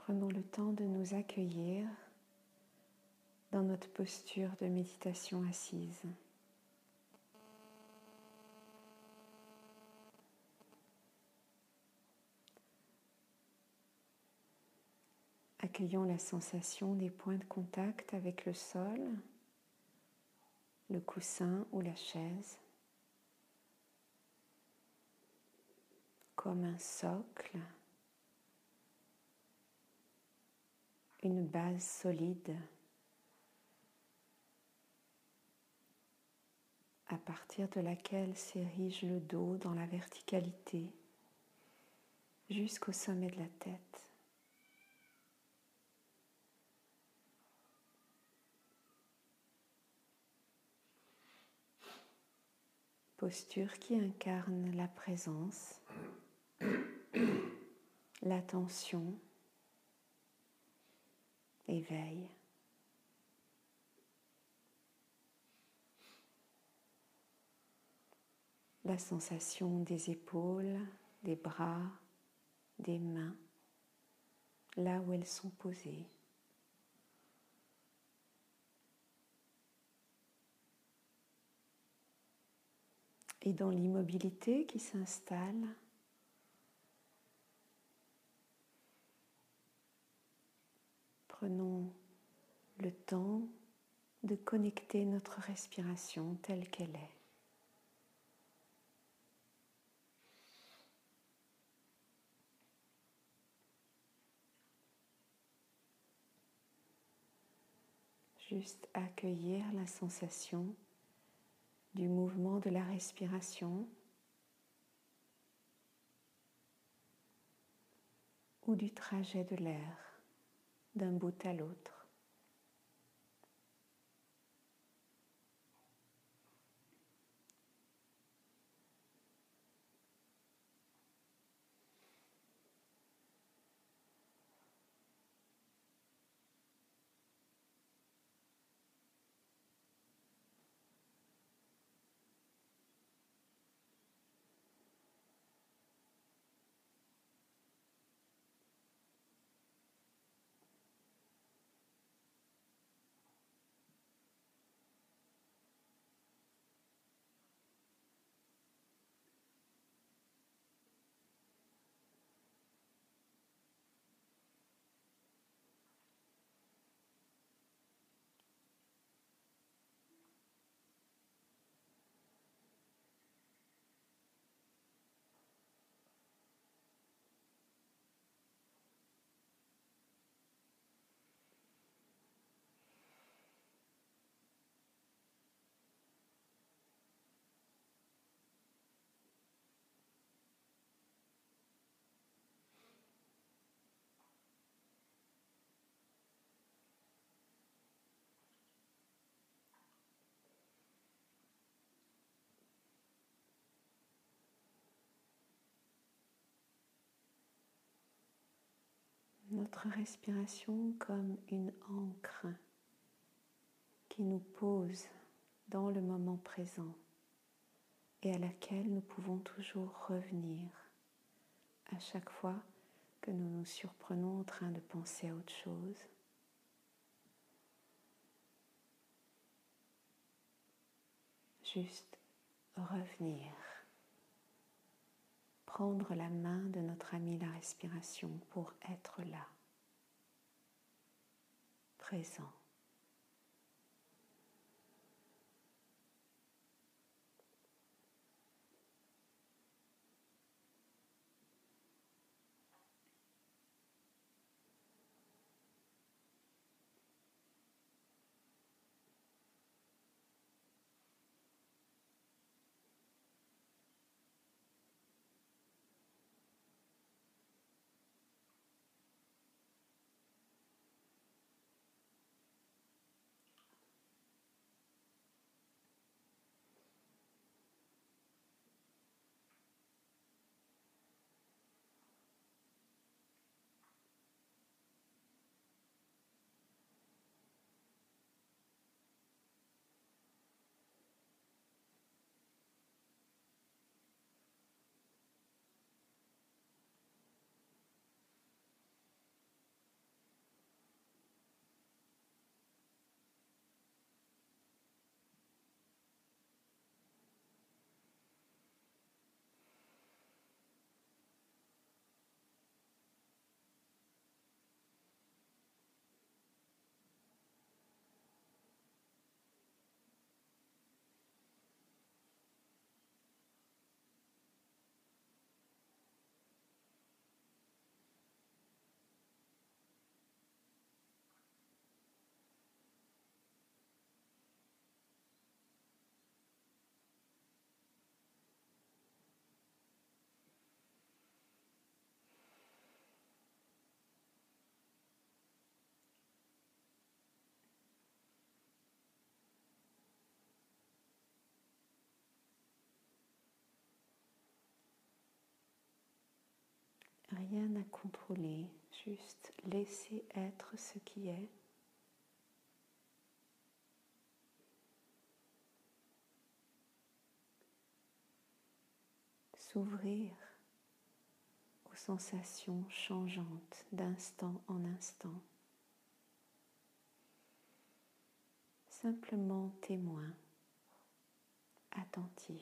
Prenons le temps de nous accueillir dans notre posture de méditation assise. Accueillons la sensation des points de contact avec le sol, le coussin ou la chaise, comme un socle, une base solide à partir de laquelle s'érige le dos dans la verticalité jusqu'au sommet de la tête. Posture qui incarne la présence, l'attention, l'éveil. La sensation des épaules, des bras, des mains, là où elles sont posées. Et dans l'immobilité qui s'installe, prenons le temps de connecter notre respiration telle qu'elle est. Juste accueillir la sensation du mouvement de la respiration ou du trajet de l'air d'un bout à l'autre. Notre respiration comme une ancre qui nous pose dans le moment présent et à laquelle nous pouvons toujours revenir à chaque fois que nous nous surprenons en train de penser à autre chose. Juste revenir, prendre la main de notre ami la respiration pour être là, présent. rien à contrôler, juste laisser être ce qui est. S'ouvrir aux sensations changeantes d'instant en instant. Simplement témoin, attentif.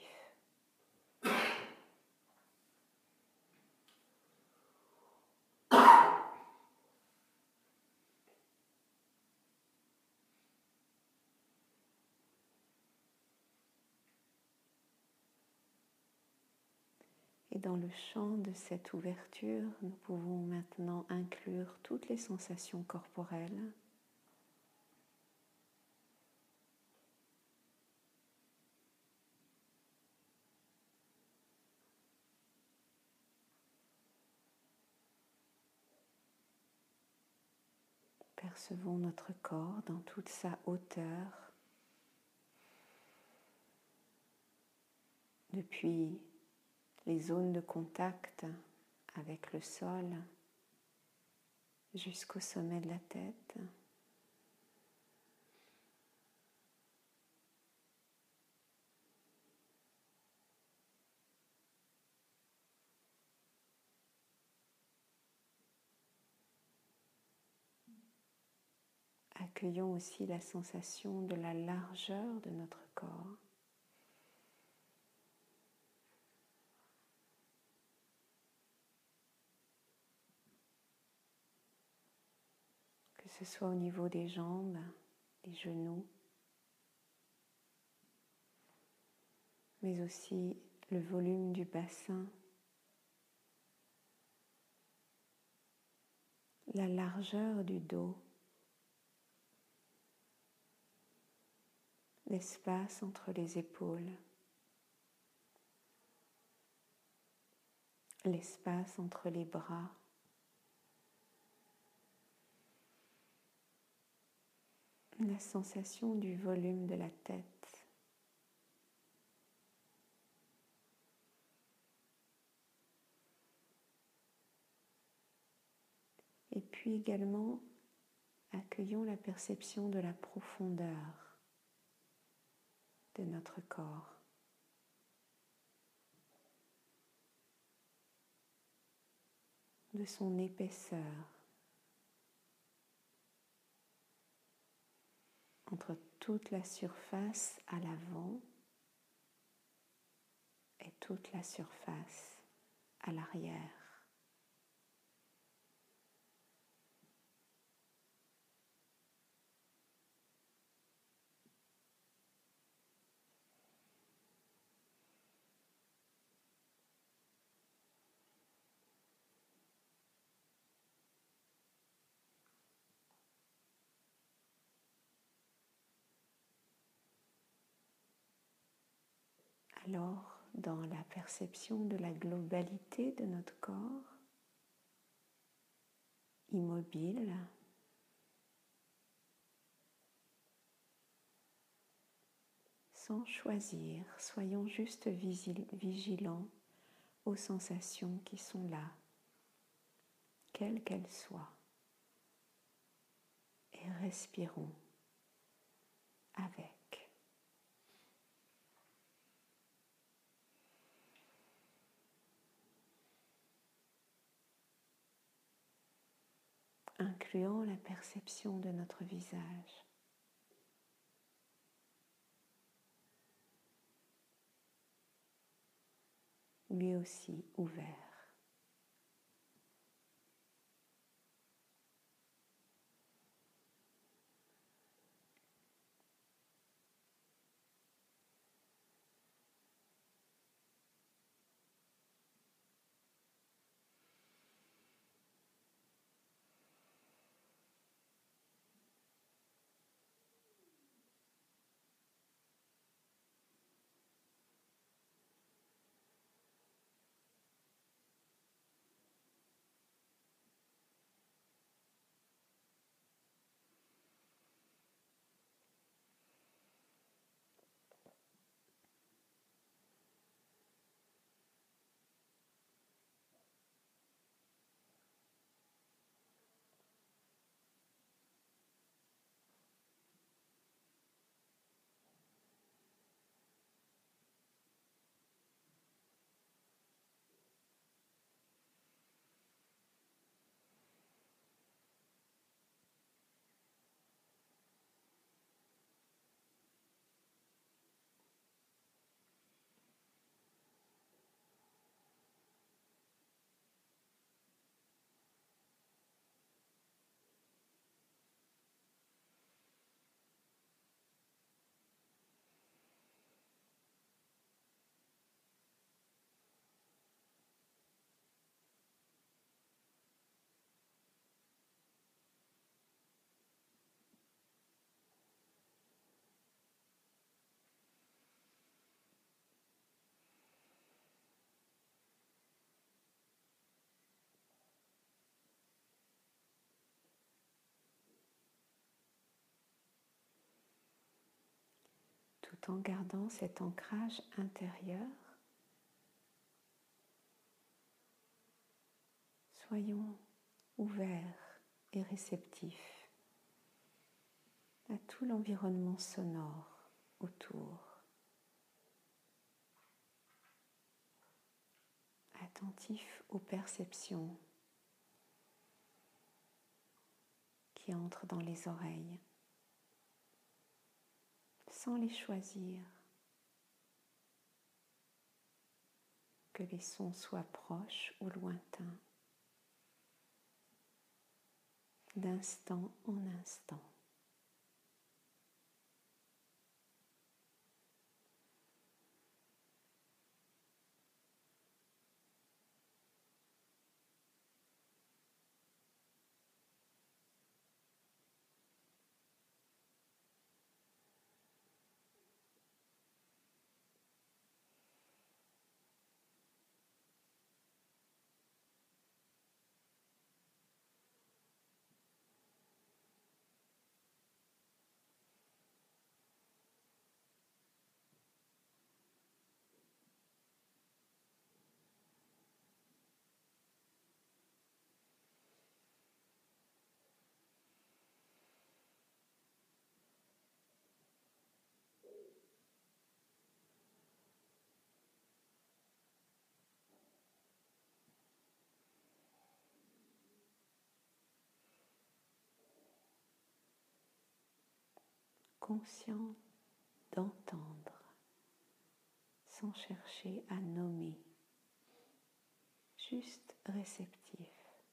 Et dans le champ de cette ouverture, nous pouvons maintenant inclure toutes les sensations corporelles. Percevons notre corps dans toute sa hauteur, depuis les zones de contact avec le sol jusqu'au sommet de la tête. Accueillons aussi la sensation de la largeur de notre corps. Que ce soit au niveau des jambes, des genoux, mais aussi le volume du bassin, la largeur du dos, l'espace entre les épaules, l'espace entre les bras, la sensation du volume de la tête. Et puis également, accueillons la perception de la profondeur de notre corps. De son épaisseur, entre toute la surface à l'avant et toute la surface à l'arrière. Alors, dans la perception de la globalité de notre corps, immobile, sans choisir, soyons juste vigilants aux sensations qui sont là, quelles qu'elles soient, et respirons avec. Incluant la perception de notre visage. Lui aussi ouvert. tout en gardant cet ancrage intérieur. Soyons ouverts et réceptifs à tout l'environnement sonore autour, attentifs aux perceptions qui entrent dans les oreilles, sans les choisir, que les sons soient proches ou lointains, d'instant en instant. Conscient d'entendre, sans chercher à nommer, juste réceptif.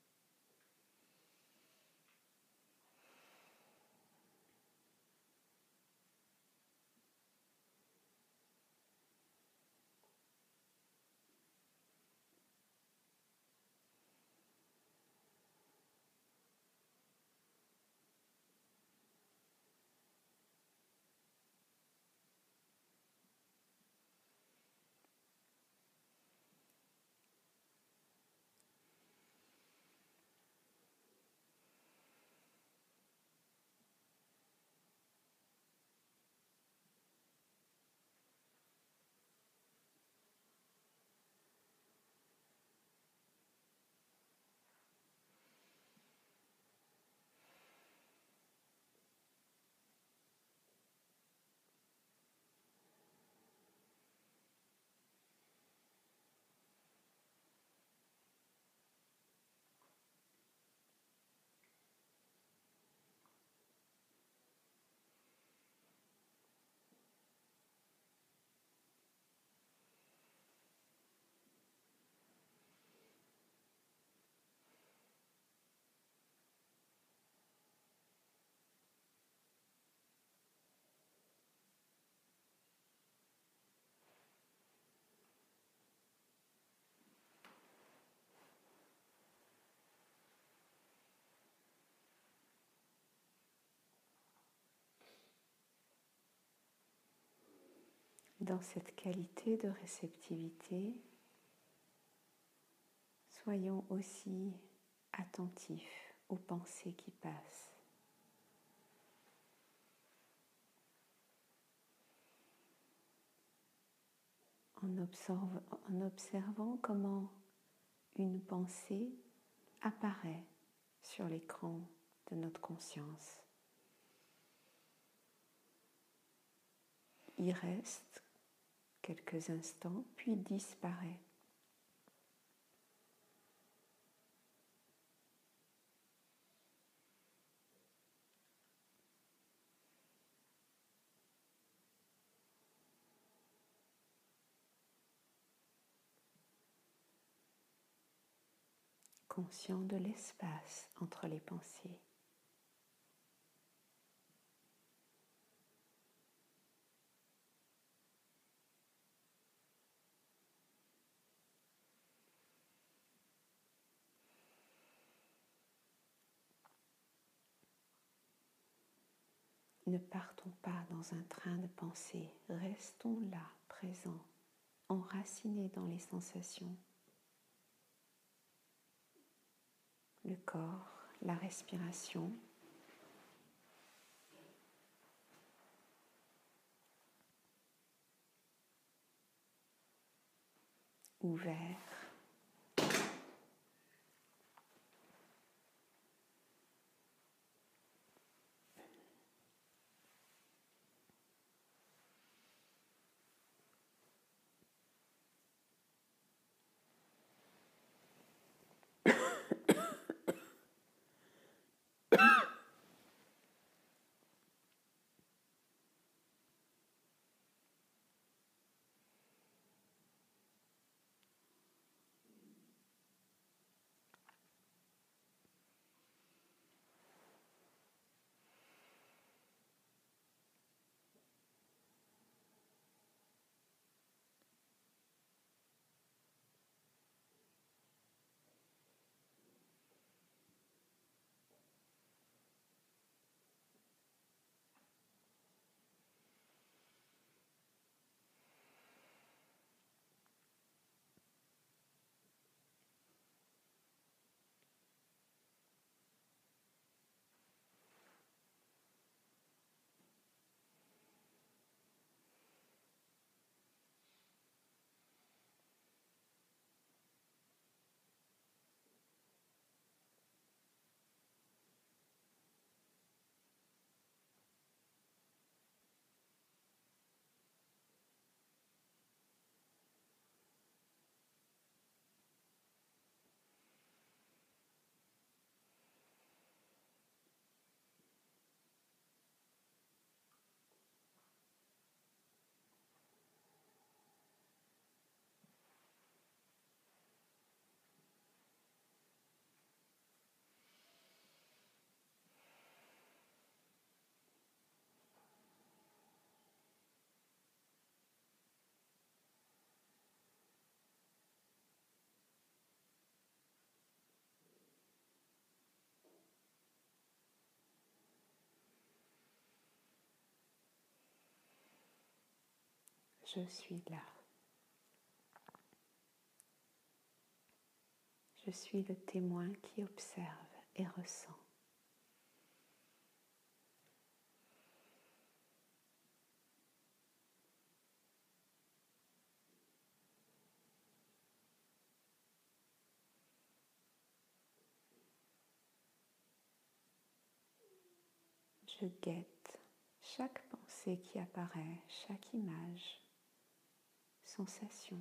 Dans cette qualité de réceptivité, soyons aussi attentifs aux pensées qui passent. En observant comment une pensée apparaît sur l'écran de notre conscience. Il reste quelques instants, puis disparaît. Conscient de l'espace entre les pensées. Ne partons pas dans un train de pensée, restons là, présents, enracinés dans les sensations. Le corps, la respiration. ouvert. Je suis là. Je suis le témoin qui observe et ressent. Je guette chaque pensée qui apparaît, chaque image, sensation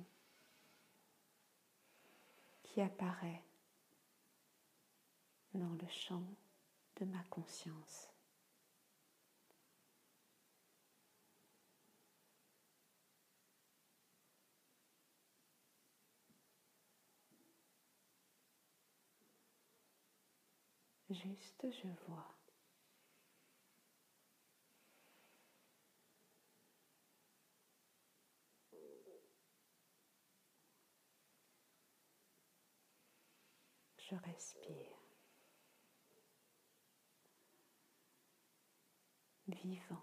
qui apparaît dans le champ de ma conscience. Juste je vois. Je respire. Vivant.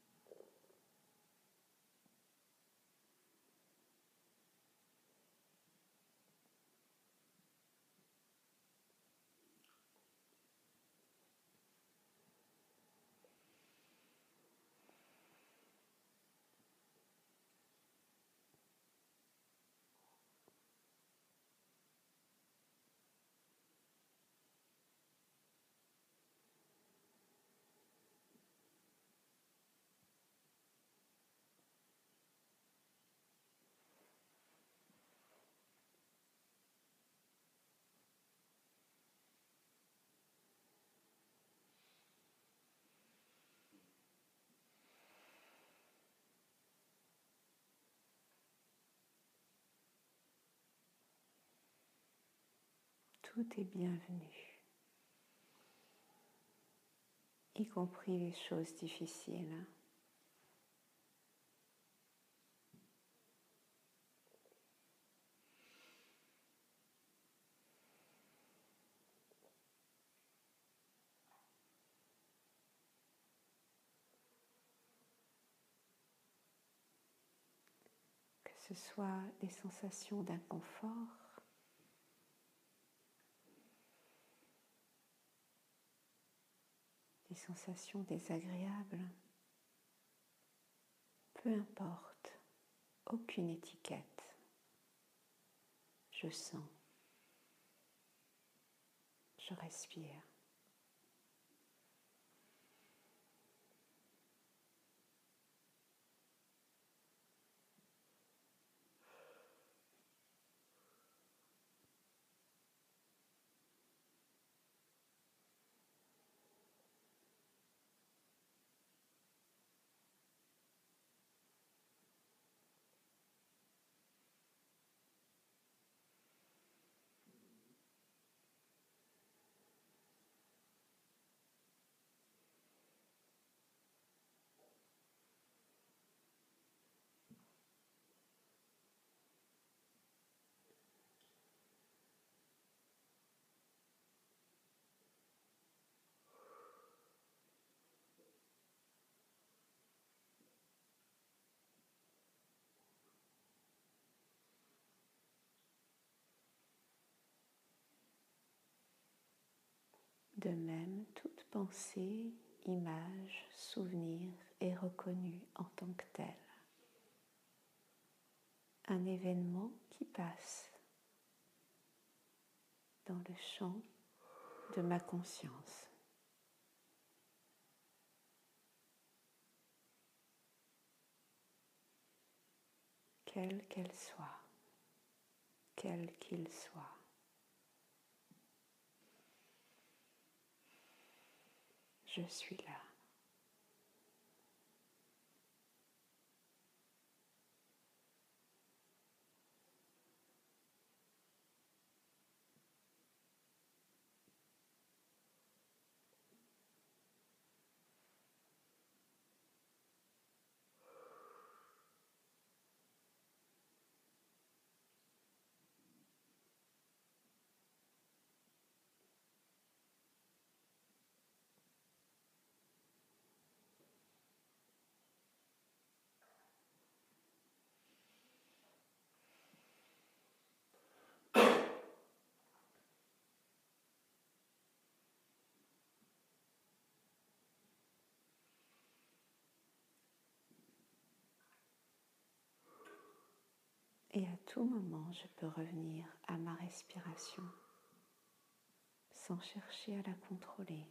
Tout est bienvenu, y compris les choses difficiles. Que ce soit des sensations d'inconfort, des sensations désagréables, peu importe, aucune étiquette. je sens, je respire. De même, toute pensée, image, souvenir est reconnue en tant que tel. Un événement qui passe dans le champ de ma conscience. Quelle qu'elle soit, quel qu'il soit. Je suis là. Et à tout moment, je peux revenir à ma respiration sans chercher à la contrôler.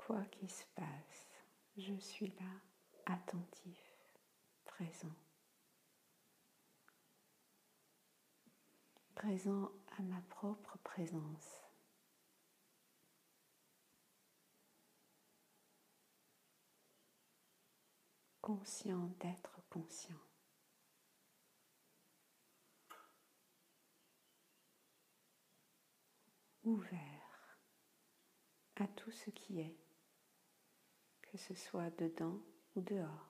quoi qui se passe, je suis là, attentif, présent. Présent à ma propre présence. Conscient d'être conscient. Ouvert à tout ce qui est, que ce soit dedans ou dehors.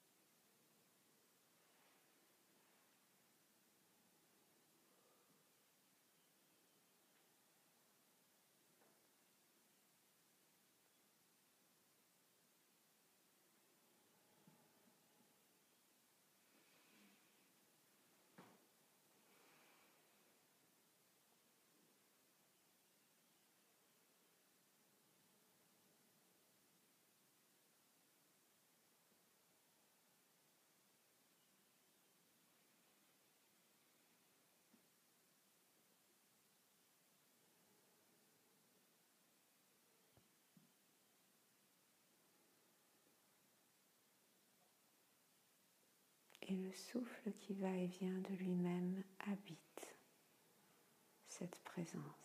Et le souffle qui va et vient de lui-même habite cette présence.